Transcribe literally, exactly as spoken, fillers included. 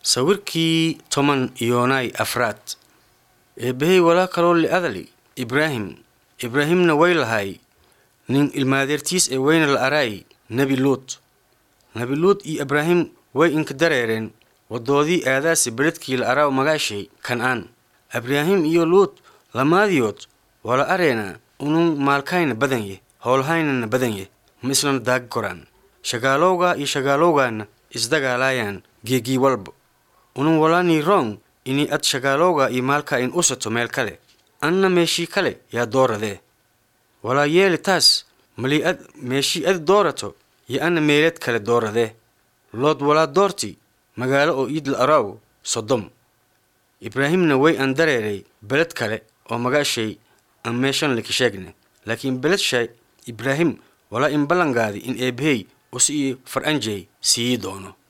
sawirkii toban yoonay afraad eebay wala kaloo li adali ibrahim ibrahimna way lahay nin ilmaadeertiis ee weyna la aray nabi lut nabi lut iyo ibrahim way inka dareereen wadoodii aadaasi beledkii la araaw magaashay kanaan ibrahim iyo lut lamaadiyood wala areena unun maalkayna badanye howlhaynana badanye mislan daag koraan shagaalowga iyo shagaalowgaana isdagaalayaan geegii walba unun walaani rong ini ad shagaalowga iyo maalka in usato meel kale anna meeshii kale yaa dooradee walaa yeeli taas mali ad meeshii ad doorato iyo anna meeled kale dooradee lood walaa doorti magaalo oo iid la araaw sodom ibrahimna way aan dareeray beled kale oo magaashay aan meeshan laki sheegne laakiin beled shay ibrahim walaa in ballangaadi in eebhey usi far'anjay sii doono